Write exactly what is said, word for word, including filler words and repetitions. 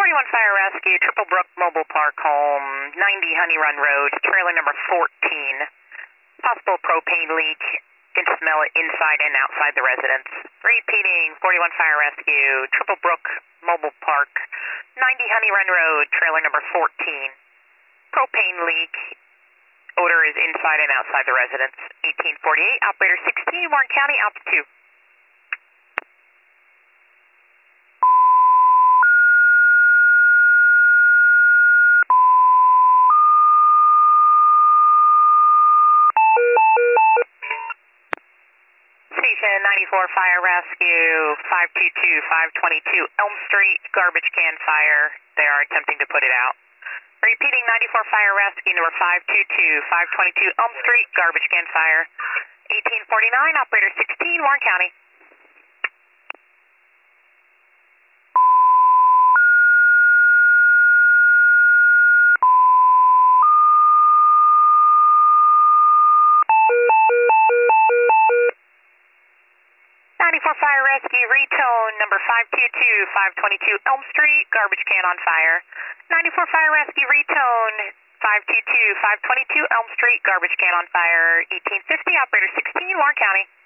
forty-one Fire Rescue, Triple Brook Mobile Park Home, ninety Honey Run Road, trailer number fourteen. Possible propane leak. Can smell it inside and outside the residence. Repeating, forty-one Fire Rescue, Triple Brook Mobile Park, ninety Honey Run Road, trailer number fourteen. Propane leak. Odor is inside and outside the residence. eighteen forty-eight, operator sixteen, Warren County, altitude. Station ninety-four Fire Rescue, five two two, five twenty-two Elm Street, garbage can fire. They are attempting to put it out. Repeating, ninety-four Fire Rescue, number five two two, five twenty-two Elm Street, garbage can fire. eighteen forty-nine, operator sixteen, Warren County. ninety-four Fire Rescue, retone number five two two, five twenty-two Elm Street, garbage can on fire. ninety-four Fire Rescue, retone five two two, five twenty-two Elm Street, garbage can on fire. eighteen fifty, operator sixteen, Warren County.